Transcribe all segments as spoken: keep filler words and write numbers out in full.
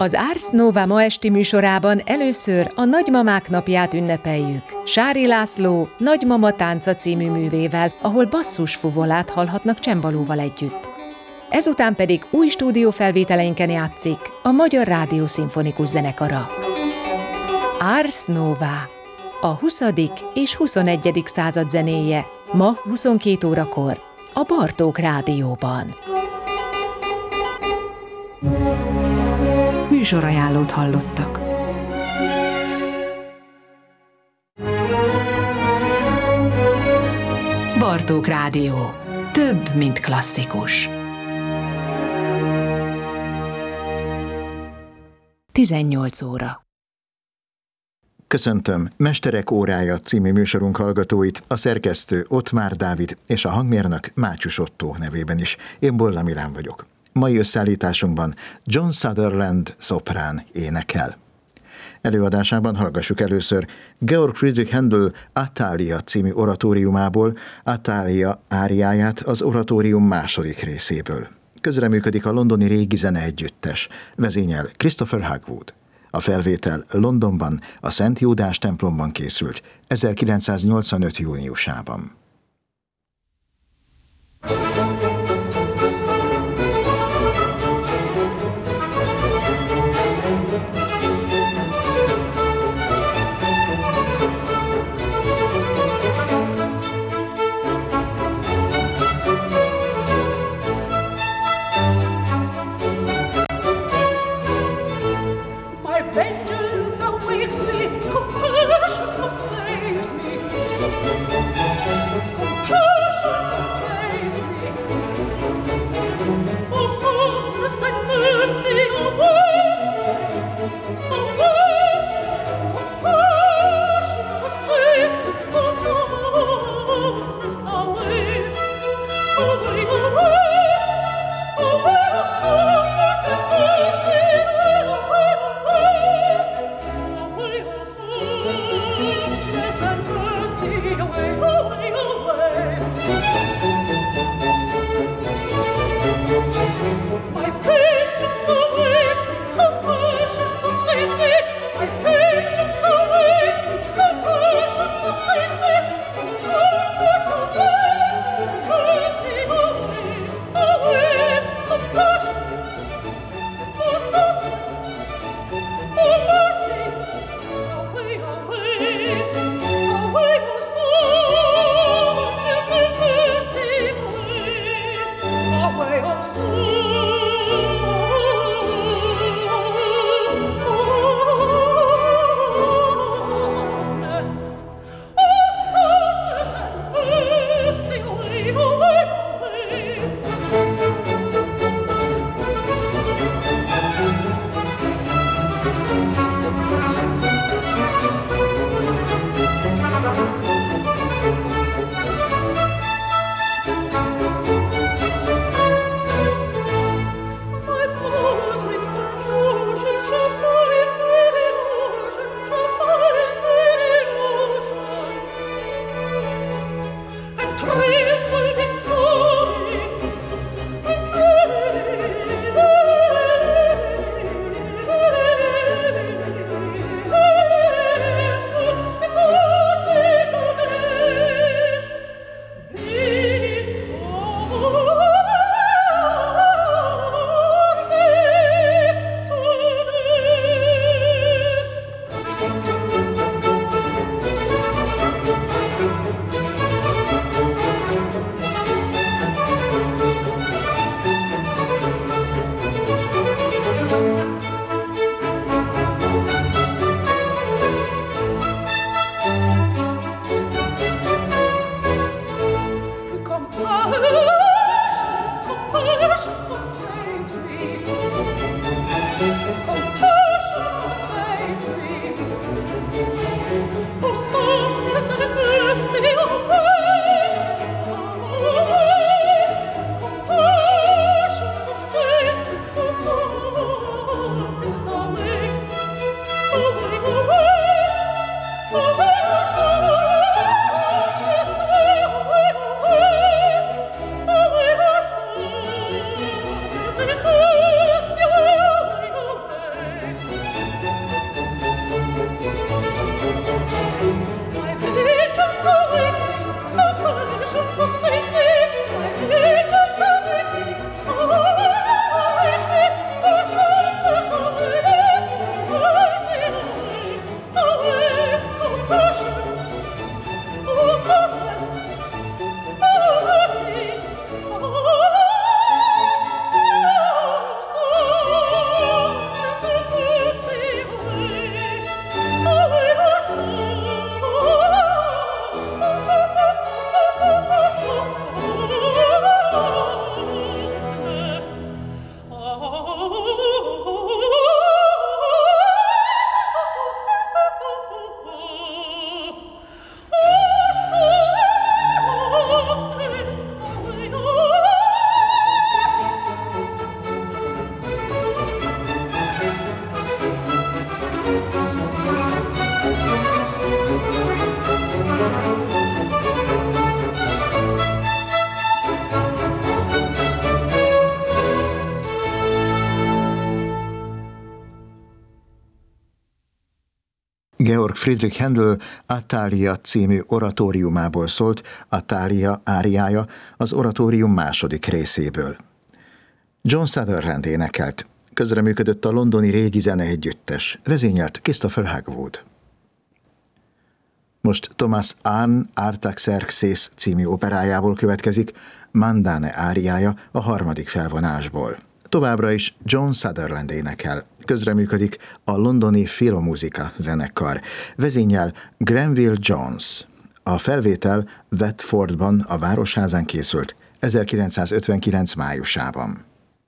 Az Ars Nova ma esti műsorában először a Nagymamák napját ünnepeljük. Sári László Nagymama tánca című művével, ahol basszusfuvolát hallhatnak csembalóval együtt. Ezután pedig új stúdiófelvételeinken játszik a Magyar Rádió Szimfonikus Zenekara. Ars Nova, a huszadik és huszonegyedik század zenéje, ma huszonkét órakor a Bartók Rádióban. Műsorajánlót hallottak. Bartók Rádió. Több, mint klasszikus. tizennyolc óra. Köszöntöm Mesterek órája című műsorunk hallgatóit, a szerkesztő Ottmár Dávid és a hangmérnök Mátyus Ottó nevében is. Én Bolla Milán vagyok. Mai összeállításunkban John Sutherland szoprán énekel. Előadásában hallgassuk először Georg Friedrich Händel Athalia című oratóriumából Athalia áriáját az oratórium második részéből. Közreműködik a londoni Régi Zene Együttes, vezényel Christopher Hogwood. A felvétel Londonban, a Szent Júdás templomban készült ezerkilencszáznyolcvanöt júniusában. Compassion forsakes me. Georg Friedrich Händel Athalia című oratóriumából szólt, Athalia áriája az oratórium második részéből. John Sutherland énekelt, közreműködött a londoni Régi Zene Együttes, vezényelt Christopher Hogwood. Most Thomas Arne Artaxerxes című operájából következik Mandane áriája a harmadik felvonásból. Továbbra is John Sutherland énekel, közreműködik a londoni Philomuzika zenekar, vezényel Granville Jones. A felvétel Watfordban, a Városházán készült ezerkilencszázötvenkilenc májusában.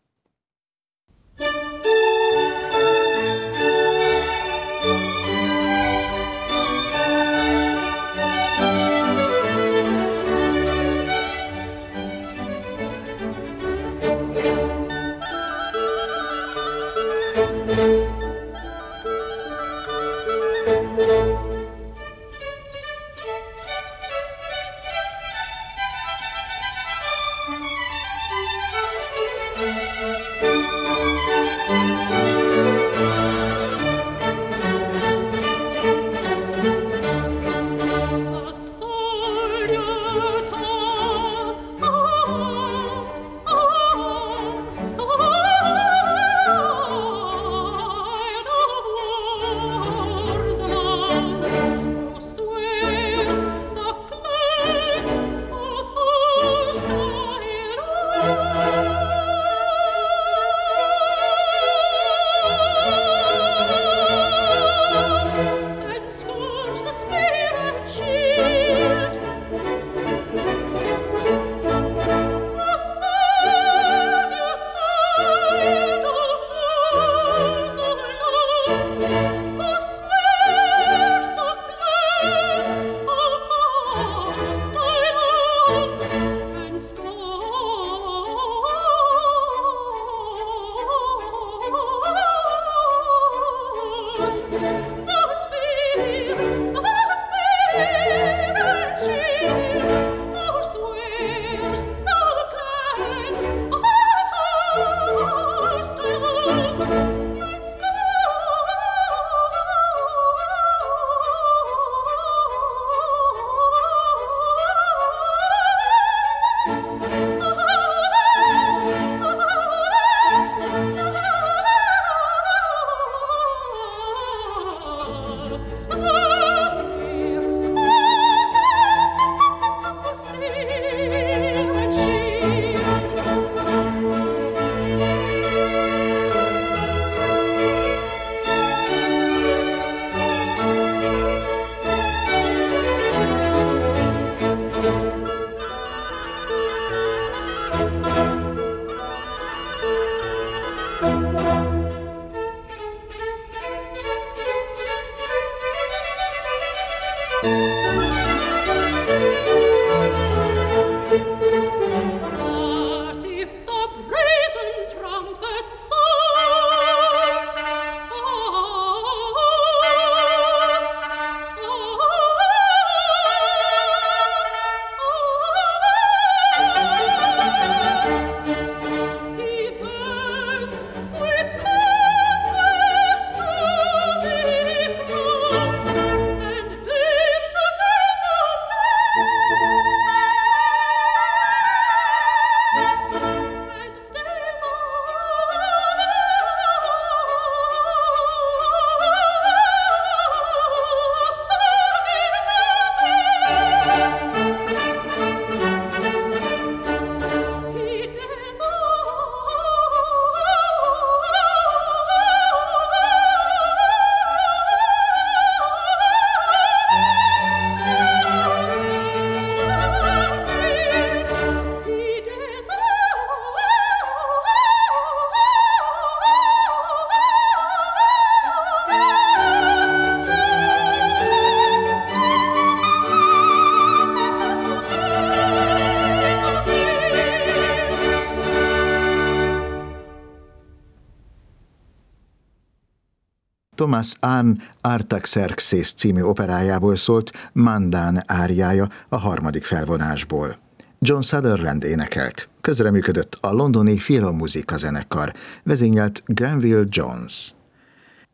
Thomas Arne Artaxerxes című operájából szólt Mandane áriája a harmadik felvonásból. John Sutherland énekelt, közreműködött a londoni Philomuzika zenekar, vezényelt Granville Jones.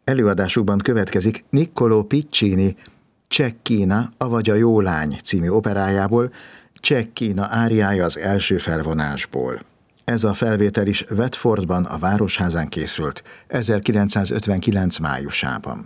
Előadásukban következik Niccolò Piccini Cecchina, avagy a jó lány című operájából, Cecchina áriája az első felvonásból. Ez a felvétel is Watfordban, a Városházán készült ezerkilencszázötvenkilenc májusában.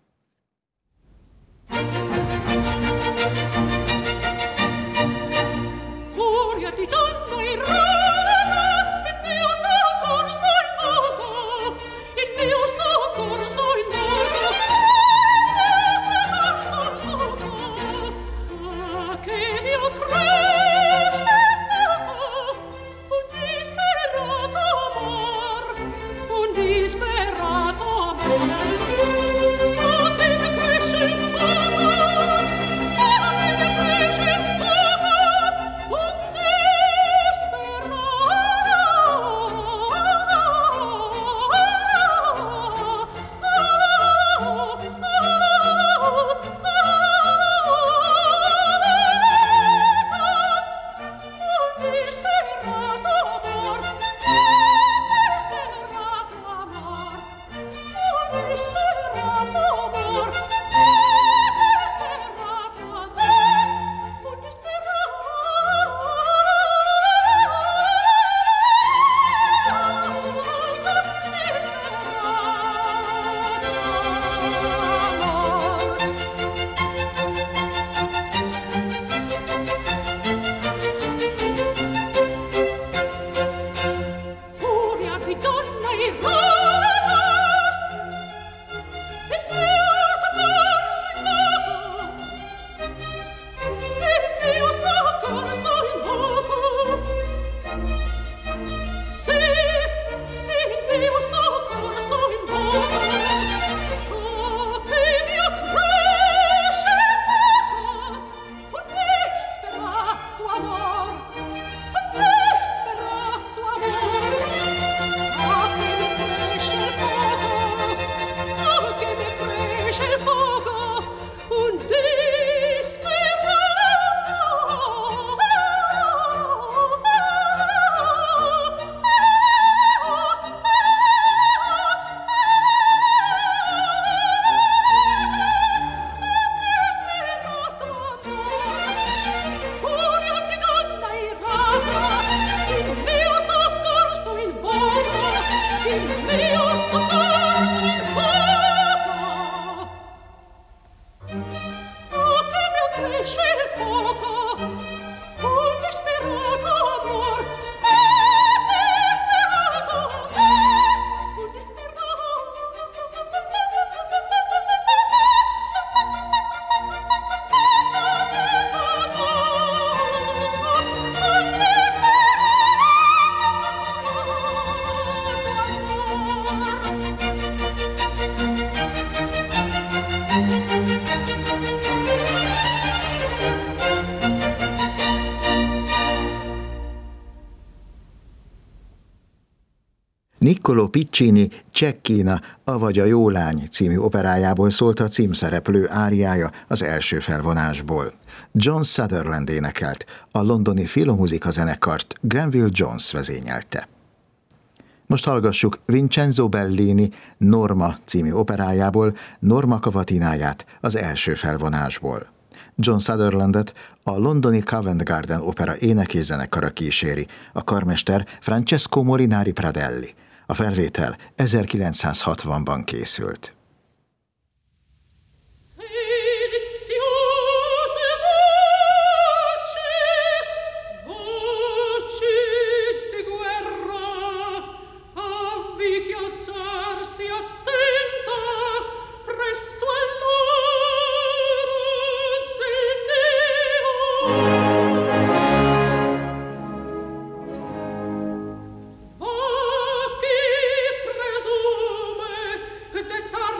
Niccolò Piccini Cecchina, avagy a jó lány című operájából szólt a címszereplő áriája az első felvonásból. John Sutherland énekelt, a londoni Filmmuzica zenekart Granville Jones vezényelte. Most hallgassuk Vincenzo Bellini Norma című operájából Norma Cavatináját az első felvonásból. John Sutherlandet a londoni Covent Garden opera énekészzenekara kíséri, a karmester Francesco Molinari Pradelli. A felvétel ezerkilencszázhatvanban készült. Presume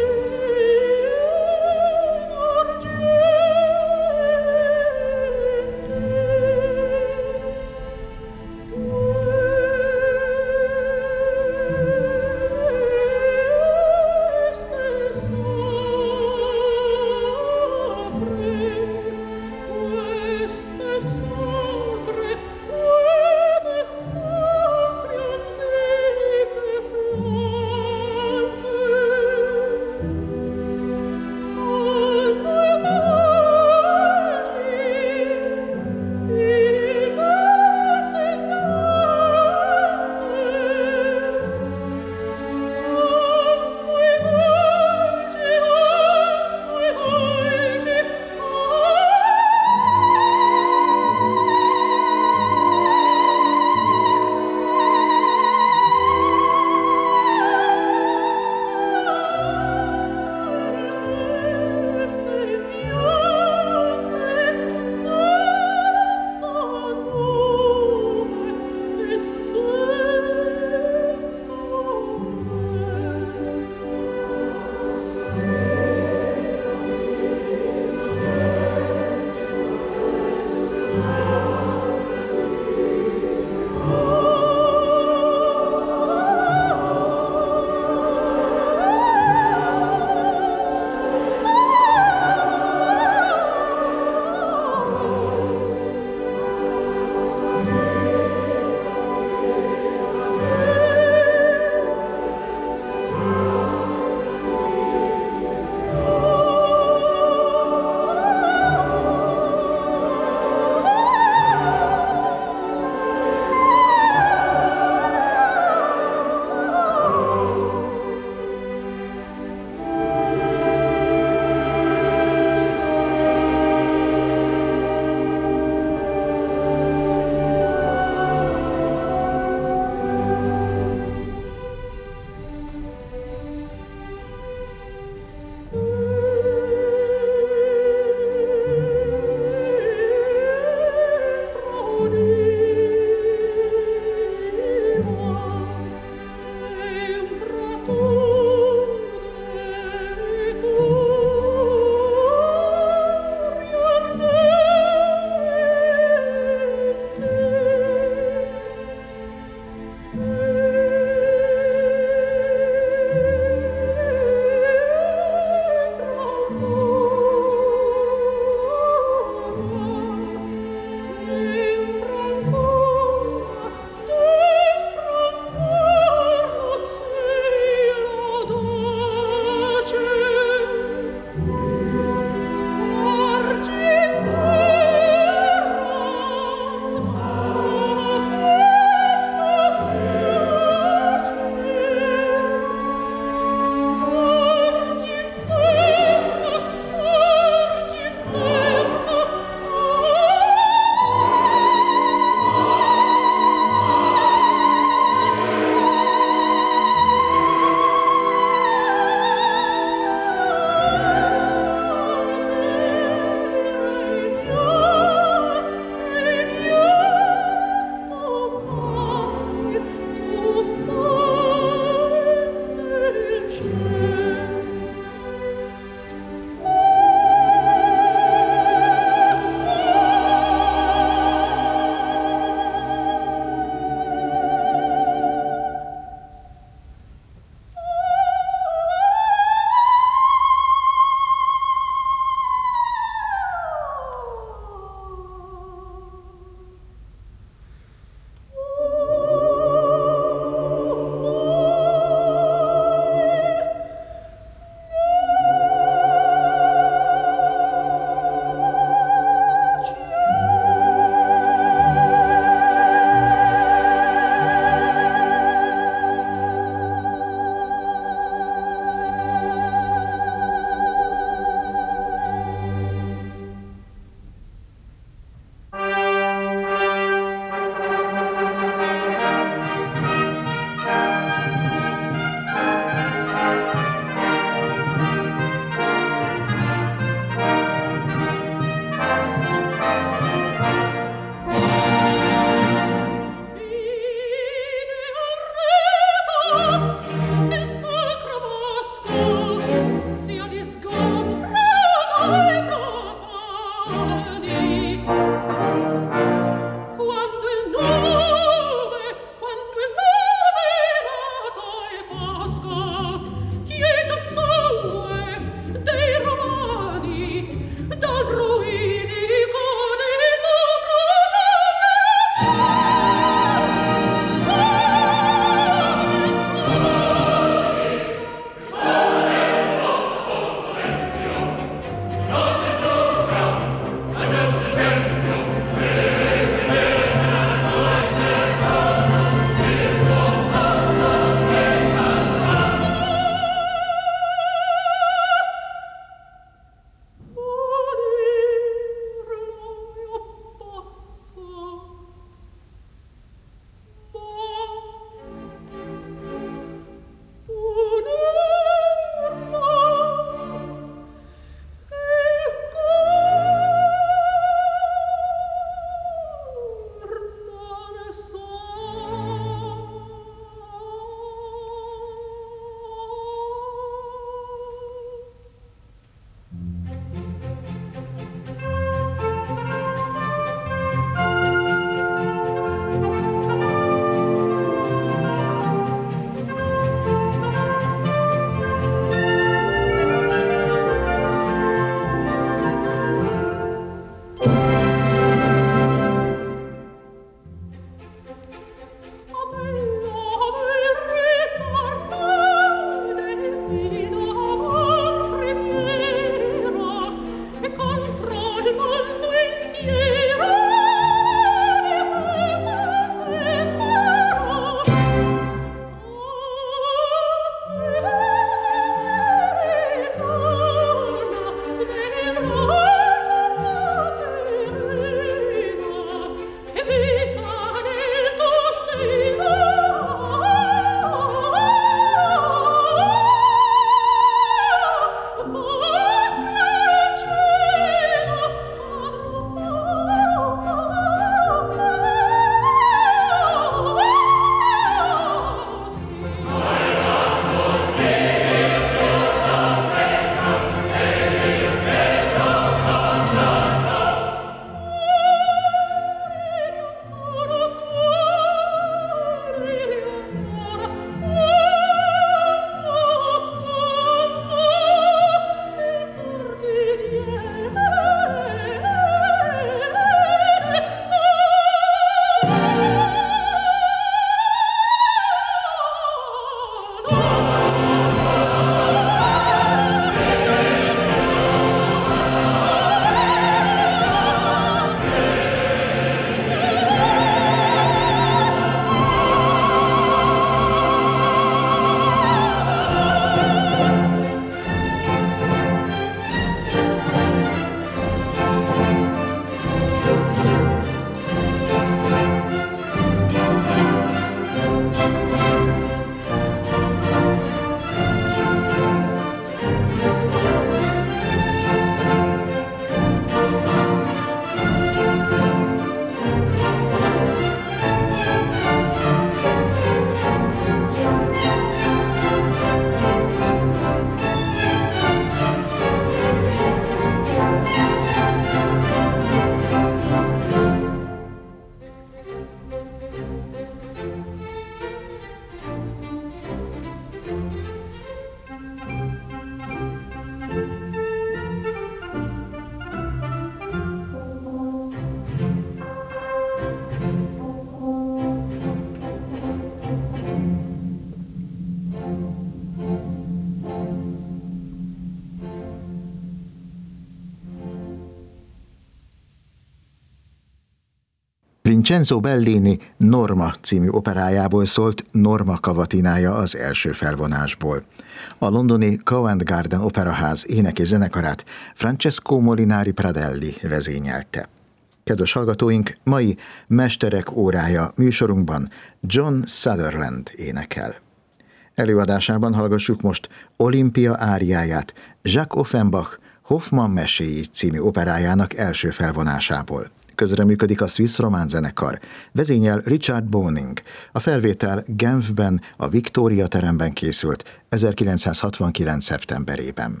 Vincenzo Bellini Norma című operájából szólt Norma Cavatinája az első felvonásból. A londoni Covent Garden Operaház éneki zenekarát Francesco Molinari Pradelli vezényelte. Kedves hallgatóink, mai Mesterek órája műsorunkban John Sutherland énekel. Előadásában hallgassuk most Olimpia áriáját Jacques Offenbach Hoffmann meséi című operájának első felvonásából. Közreműködik a Swiss Román Zenekar, vezényel Richard Boning. A felvétel Genfben, a Victoria teremben készült ezerkilencszázhatvankilenc. szeptemberében.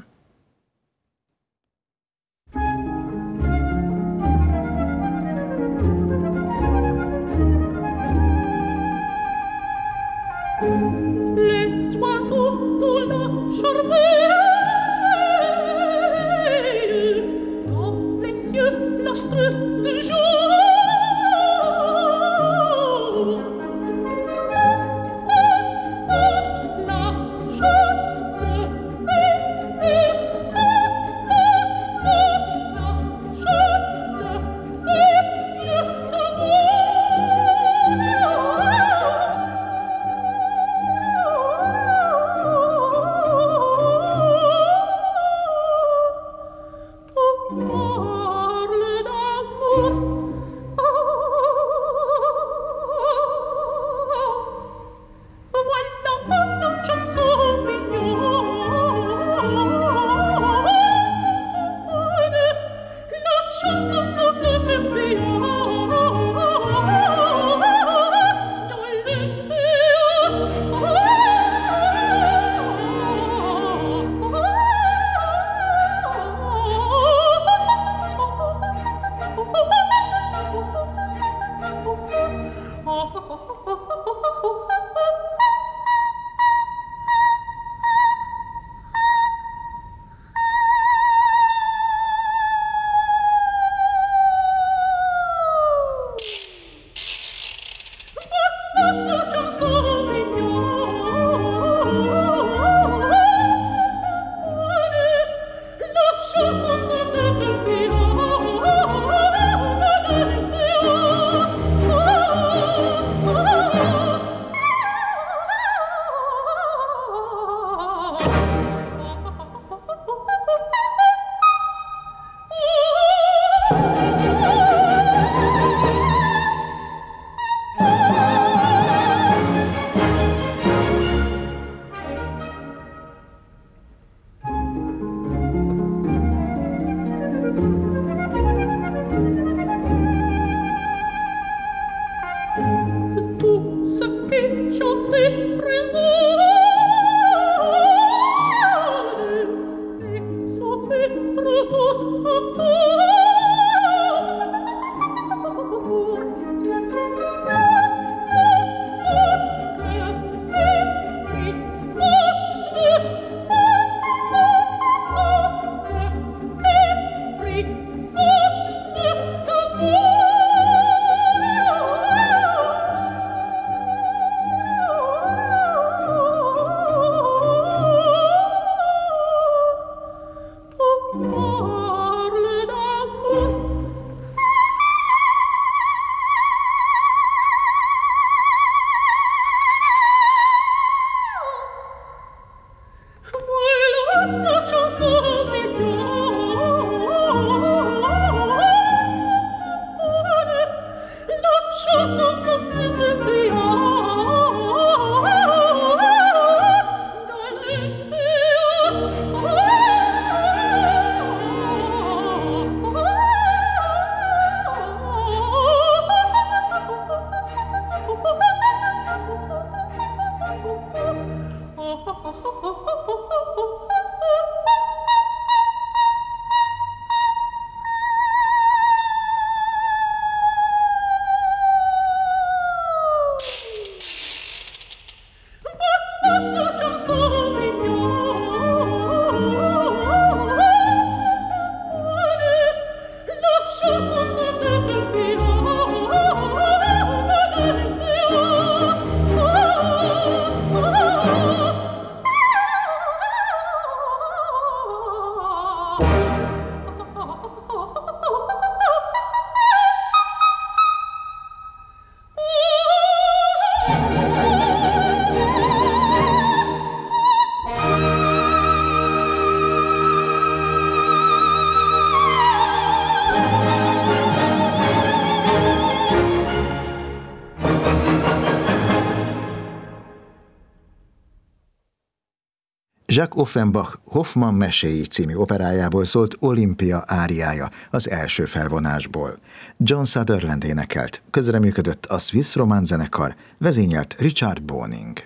Jacques Offenbach Hoffmann meséi című operájából szólt Olimpia áriája az első felvonásból. John Sutherland énekelt, közreműködött a Swiss Román zenekar, vezényelt Richard Boning.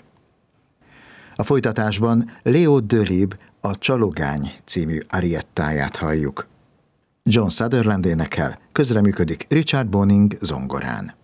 A folytatásban Leo Delibes a Csalogány című ariettáját halljuk. John Sutherland énekel, közreműködik Richard Boning zongorán.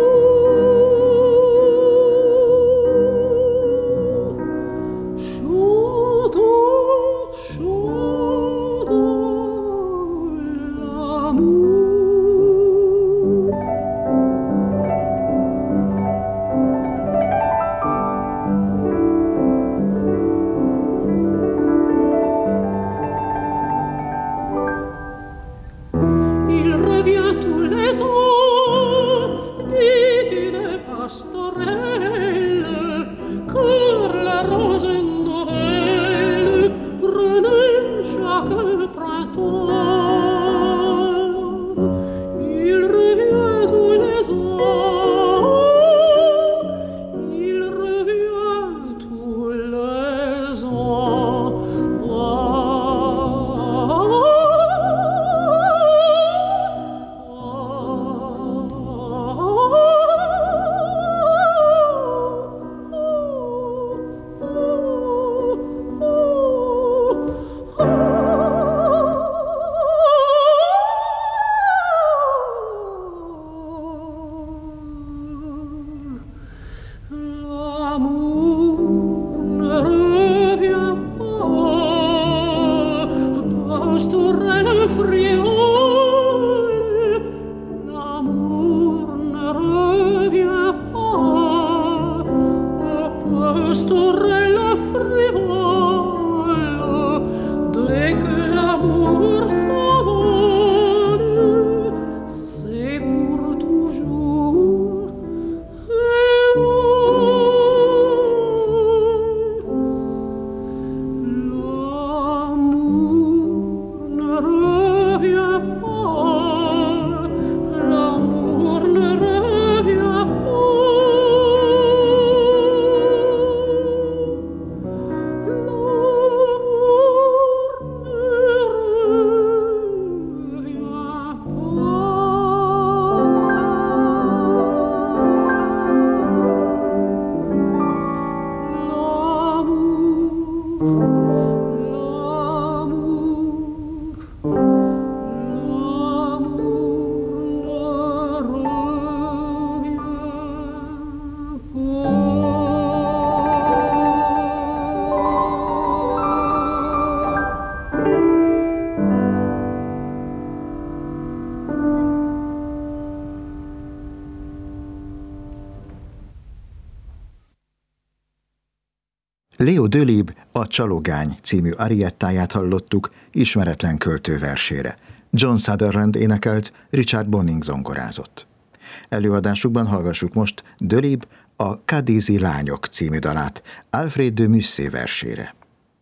Sure. Leo Delibes a Csalogány című ariettáját hallottuk ismeretlen költő versére. John Sutherland énekelt, Richard Bonning zongorázott. Előadásukban hallgassuk most Delibes a Cadízi lányok című dalát Alfred de Musset versére.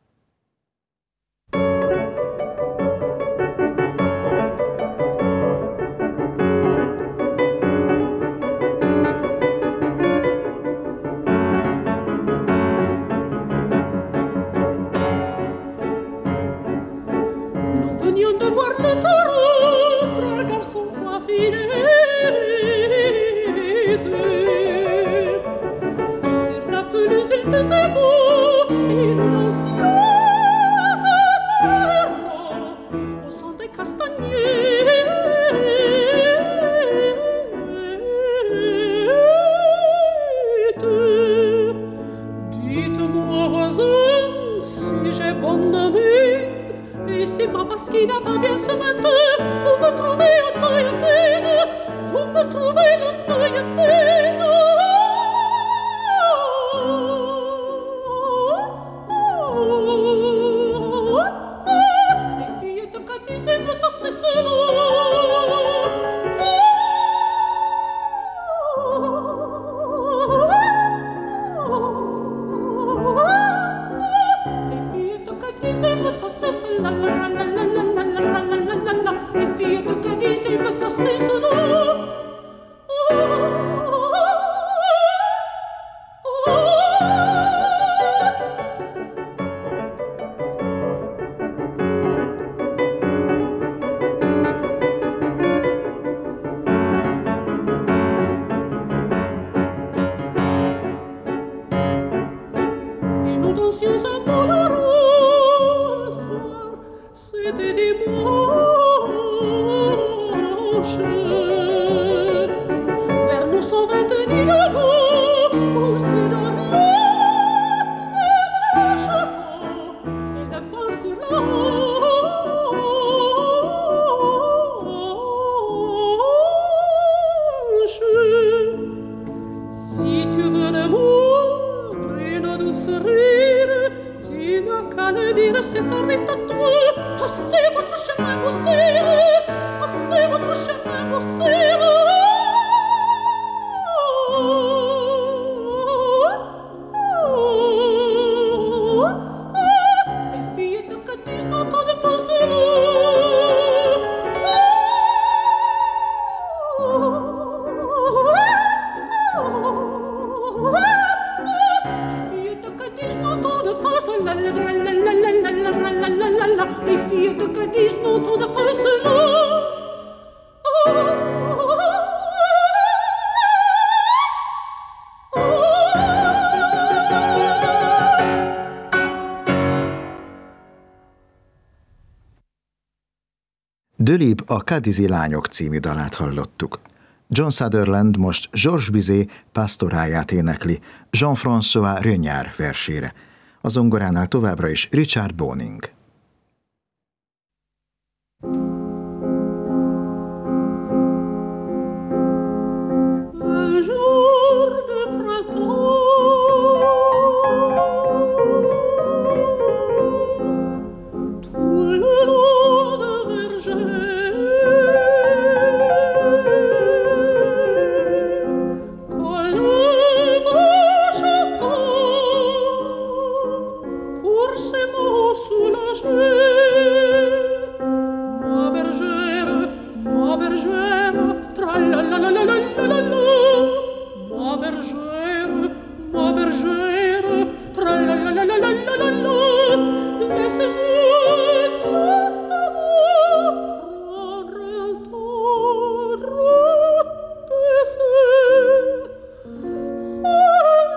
Delibes a Cadízi lányok című dalát hallottuk. John Sutherland most Georges Bizet pastoráját énekli Jean-François Regnard versére. A zongoránál továbbra is Richard Bonning.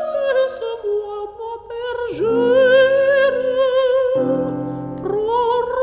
Pro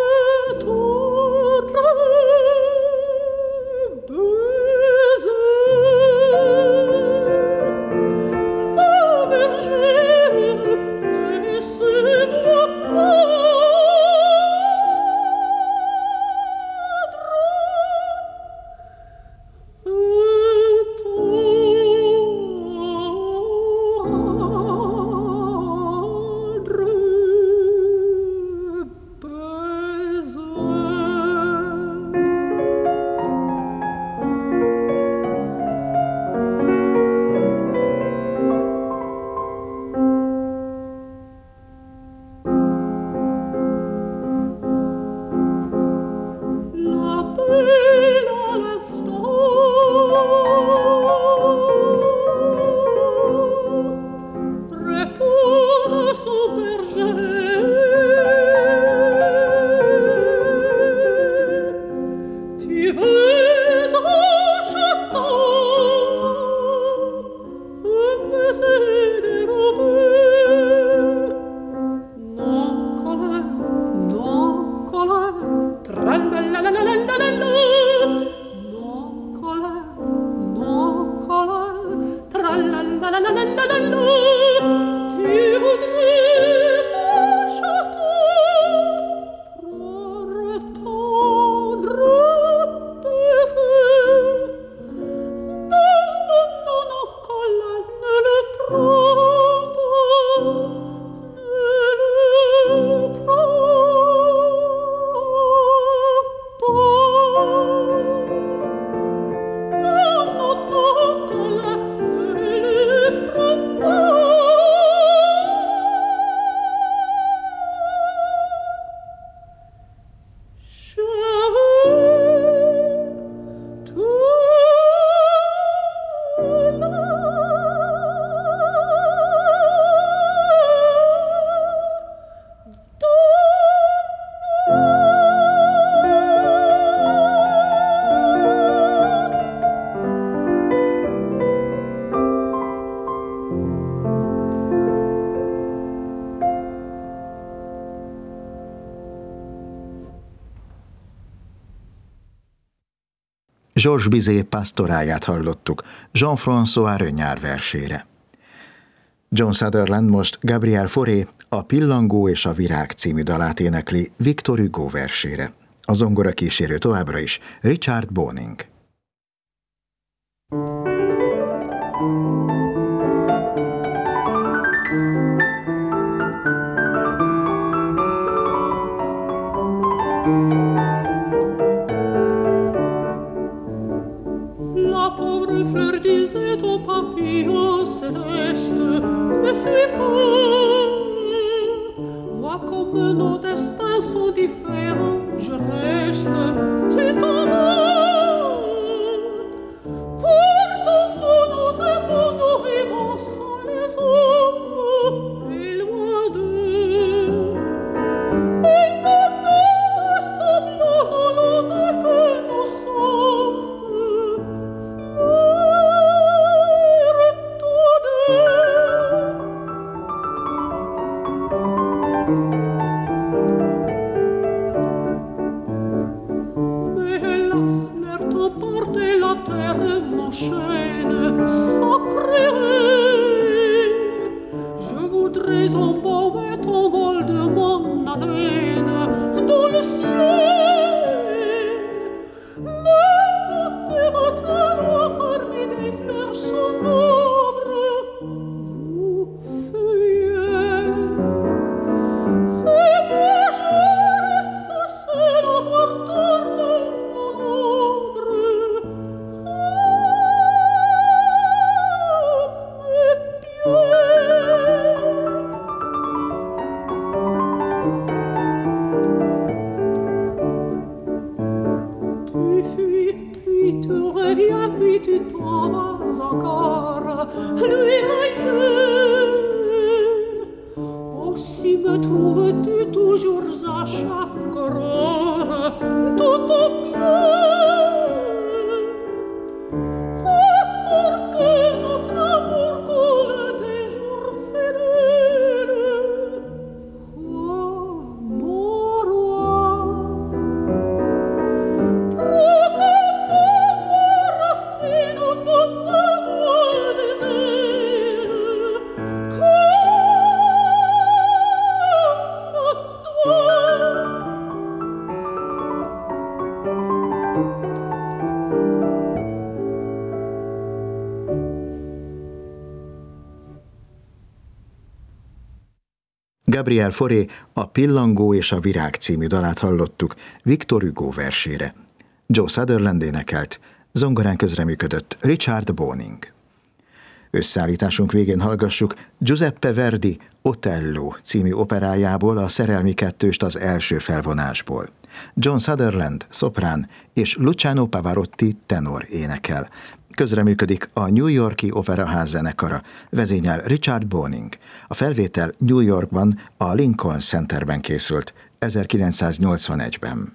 Georges Bizet Pastoráját hallottuk Jean-François Rönyár versére. John Sutherland most Gabriel Fauré A pillangó és a virág című dalát énekli Victor Hugo versére. A zongora kísérő továbbra is Richard Boning. La pauvre fleur disait au papillon céleste, ne fuis pas, vois comme nos destins sont différents, je reste, tu t'en vas. Pourtant nous nous aimons, nous vivons sans les hommes, et loin d'eux. Et nous nous semblons au lendemain que nous sommes. Chaîne sacrée, je voudrais embaumer ton vol de mon haleine dans le ciel, mais monter votre loi parmi des fleurs sombres, vous fuyez, et moi je reste seul à voir tourner mon ombre. Puis tu t'en vas encore, lui ailleurs. Aussi me trouves-tu toujours à chaque aurore, tout au pleurs. Oh, pour que notre amour coule des jours fidèles. Oh, mon roi, Gabriel Fauré A pillangó és a virág című dalát hallottuk Victor Hugo versére. Joe Sutherland énekelt, zongorán közreműködött Richard Boning. Összeállításunk végén hallgassuk Giuseppe Verdi Otello című operájából a Szerelmi kettőst az első felvonásból. John Sutherland szoprán és Luciano Pavarotti tenor énekel. Közreműködik a New York-i Operaház zenekara, vezényel Richard Boning. A felvétel New Yorkban, a Lincoln Centerben készült ezerkilencszáznyolcvanegyben.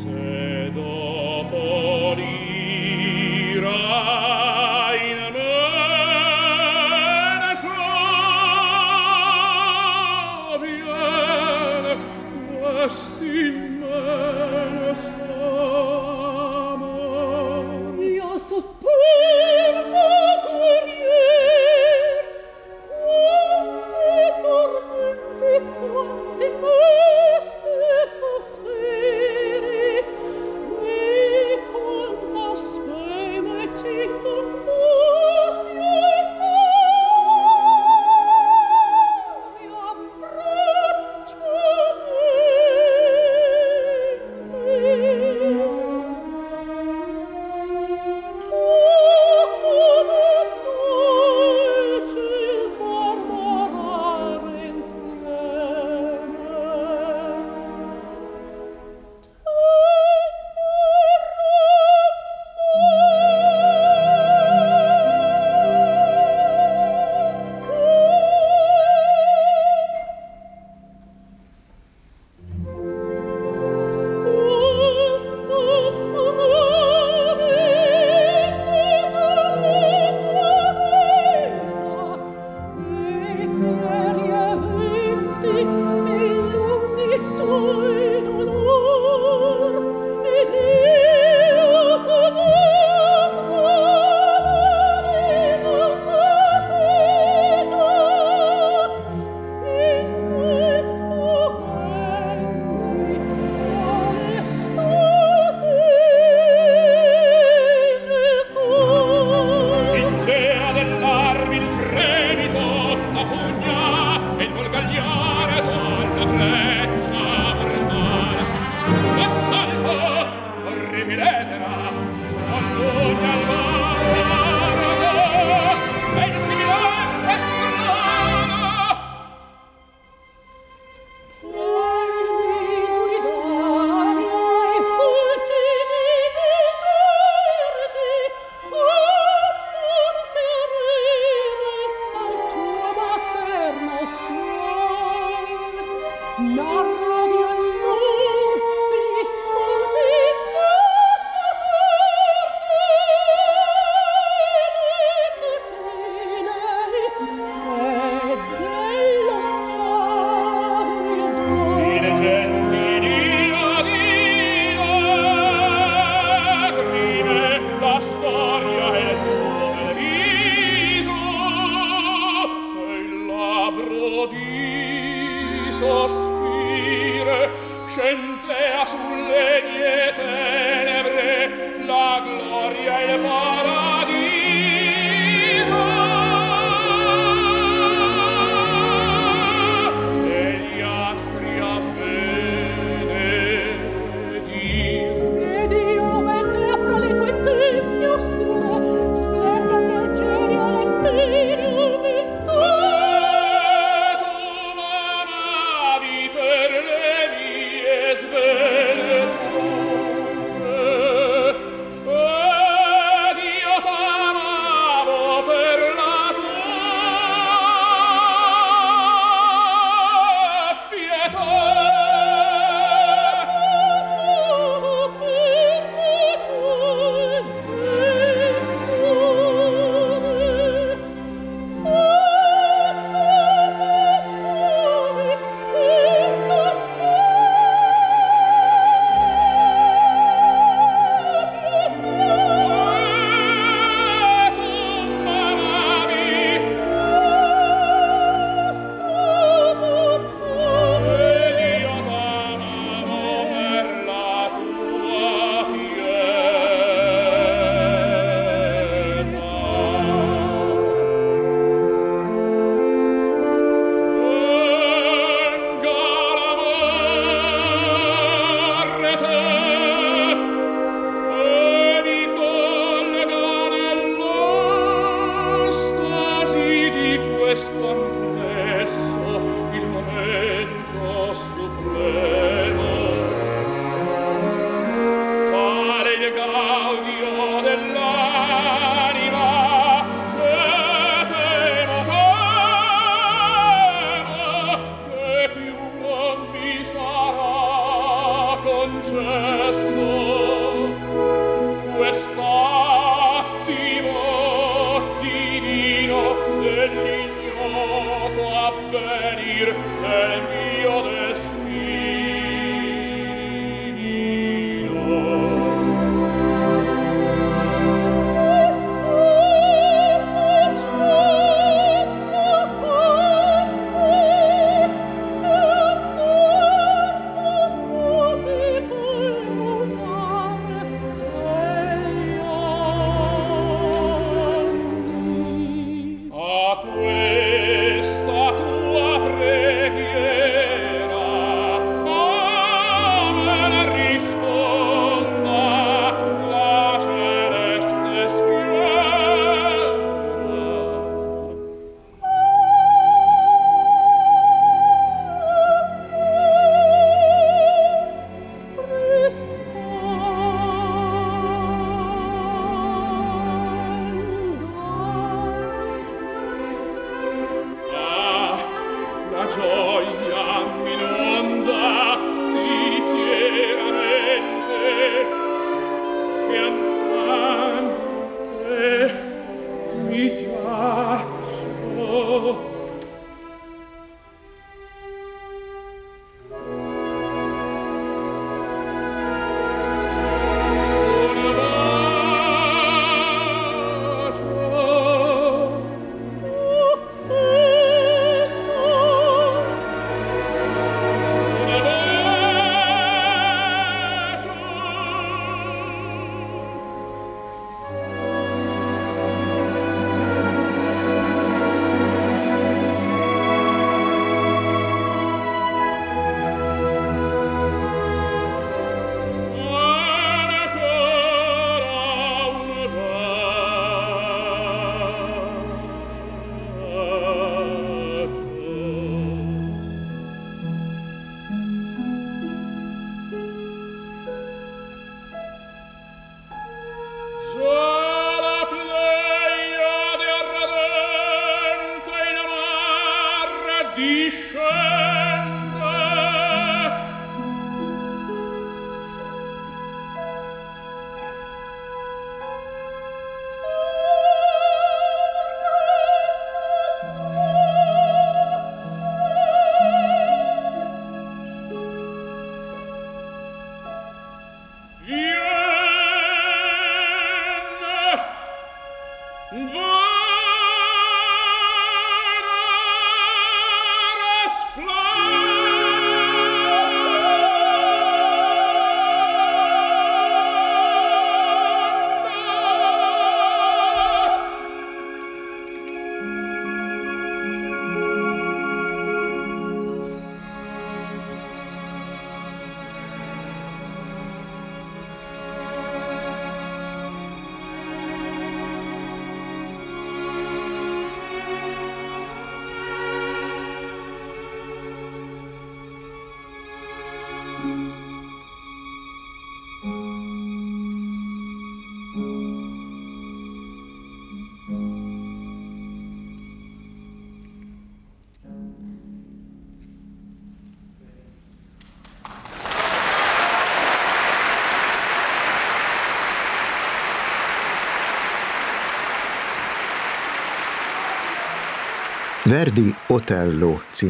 Dio l'avvenir del mio destino. Verdi Otello című